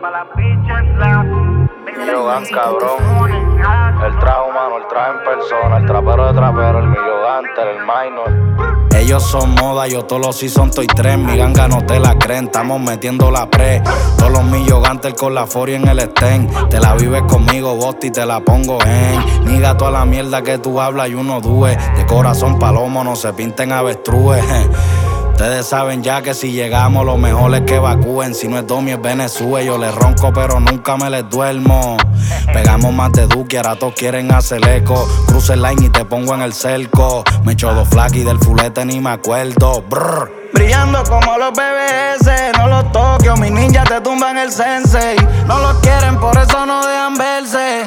Millogan, cabrón. El trajo, mano, el traje en persona. El trapero de trapero, el Milloganter, el minor. Ellos son moda, yo todos los season estoy tres. Mi ganga no te la creen, estamos metiendo la pre. Todos los Milloganter con la Fori en el Sten. Te la vives conmigo, Bosti, te la pongo en. Niga toda la mierda que tú hablas y uno due. De corazón palomo, no se pinten avestrúes. Ustedes saben ya que si llegamos lo mejor es que evacúen. Si no es Domi es Venezuela. Yo les ronco pero nunca me les duermo. Pegamos más de Duque, ahora todos quieren hacer eco. Cruce el line y te pongo en el cerco. Me echo dos flaques y del fulete ni me acuerdo. Brr. Brillando como los BBS, no los toques, mis ninjas te tumban el sensei. No los quieren, por eso no dejan verse.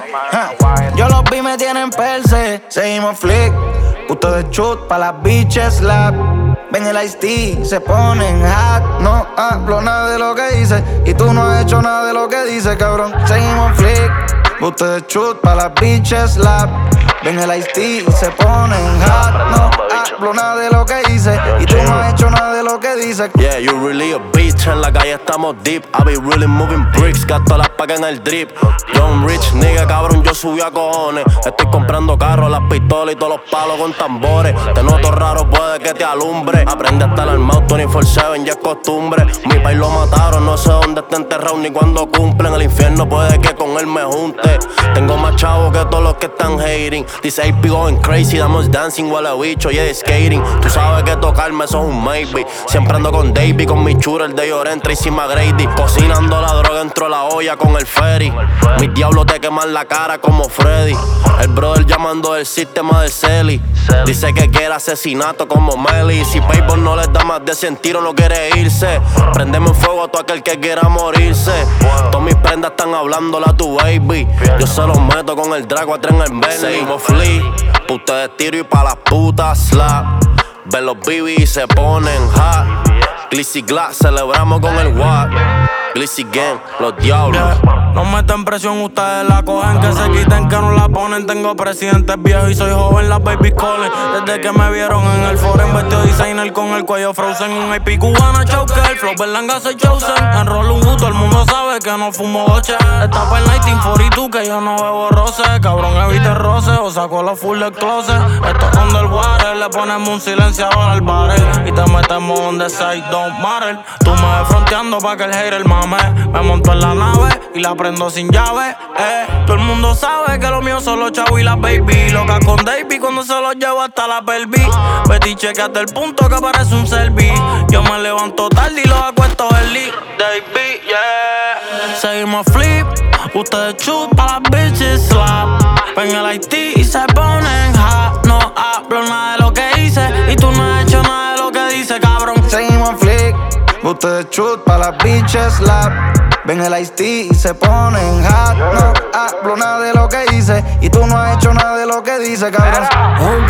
Yo los vi, me tienen perse. Seguimos flick, ustedes shoot pa' las bitches slap. Ven el Ice-T, se ponen hot. No hablo nada de lo que dice y tú no has hecho nada de lo que dice, cabrón. Seguimos flick, ustedes shoot pa' las bitches slap. Ven el Ice-T, se ponen hot. No hablo nada de lo que dice y tú no has hecho nada de lo que dice. Yeah, you really a bitch, en la calle estamos deep. I be really moving bricks, gasto las pacas en el drip. Young rich nigga, cabrón, yo subí a cojones. Estoy comprando carros, las pistolas y todos los palos con tambores. Te noto raro, puede que te alumbre. Aprende a estar armado 24/7, ya es costumbre. Mi país lo mataron, no sé dónde está enterrado ni cuándo cumplen. El infierno puede que con él me junte. Tengo más chavos que todos los que están hating. Dice AP going crazy, damos dancing, huele a bicho, yeah, skating. Tú sabes que tocarme eso es un maybe. Siempre ando con Davey, con mi churro, el de Lloren, Tracy McGrady. Cocinando la droga dentro de la olla con el ferry. Mis diablos te queman la cara como Freddy. El brother llamando del sistema de Celi. Dice que quiere asesinato como Melly. Si Paypal no les da más de 100 tiros, no quiere irse. Prendeme fuego a todo aquel que quiera morirse. Todas mis prendas están hablándola a tu baby. Yo se los meto con el Drago a tren en Bentley. Seguimos flea, pa' ustedes tiro y pa' las putas slap. Ven los BB y se ponen hot. Glizzy Glass, celebramos con el Watt. Glizzy Gang, los diablos. No meten presión, ustedes la cogen, que se quiten, que no la ponen. Tengo presidentes viejos y soy joven, las baby calling. Desde que me vieron en el foren, vestido designer con el cuello frozen. Un IP cubana choker, flow berlanga soy chosen. Enrollo un gusto, el mundo sabe que no fumo doche. Está pa' el 1942 que yo no bebo roce. Cabrón, evite roce o saco los full del closet. Esto es underwater, le ponemos un silenciador al barrel y te metemos donde say don't matter. Tú me ves fronteando pa' que el hater mame. Me monto en la nave y la prendo sin llave, Todo el mundo sabe que lo mío son los chavos y las baby. Loca con Davey cuando se los llevo hasta la pelvis. Betty chequeate el punto que parece un service. Yo me levanto tarde y los acuesto early. Davey, yeah. Seguimos flip, ustedes shoot pa' las bitches slap. Ven el Haití y se ponen hot. No hablo nada de lo que hice y tú no has hecho nada de lo que dice, cabrón. Seguimos flick, ustedes shoot pa' las bitches slap. Ven el Ice-T y se ponen hot. No hablo nada de lo que hice y tú no has hecho nada de lo que dice, cabrón. On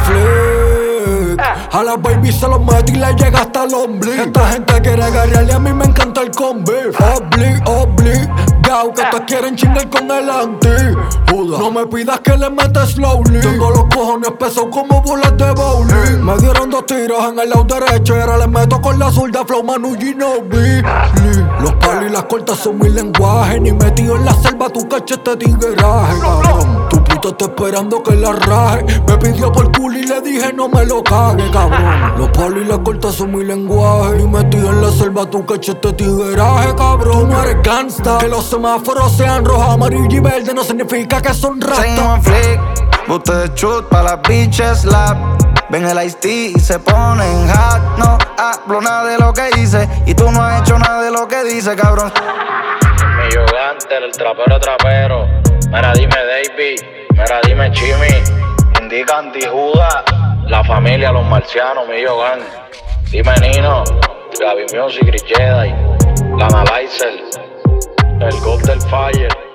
flick, a las baby se los mete y le llega hasta el ombligo. Esta gente quiere agarrarle, a mí me encanta el combi. Obligado que te quieren chingar con el anti. No me pidas que le metas slowly. Tengo los cojones pesados como bolas de bowling. Me dieron 2 tiros en el lado derecho y ahora les meto con la zurda flow Manu Ginobili. Los palos y las cortas son mi lenguaje. Ni metido en la selva tu cachete tigueraje, cabrón. Tu puta está esperando que la raje. Me pidió por culo y le dije no me lo cague, cabrón. Los palos y las cortas son mi lenguaje. Ni metido en la selva tu cachete tigueraje, cabrón. Tú no eres gangsta. Que los semáforos sean rojo, amarillo y verde no significa que son rastas. Seguimos flick, ustedes shoot pa' las bitches slap. Ven el Ice-T y se ponen hot. No hablo nada de lo que hice y tú no has hecho nada de lo que dice, cabrón. Milloganter, el trapero trapero. Mira dime Davey, mira dime Chimi. Indica Antijuda, la familia, los marcianos, Millogan. Dime Nino, Gaby Music, Rich Jedi, Lana Lysel, el God del Fire.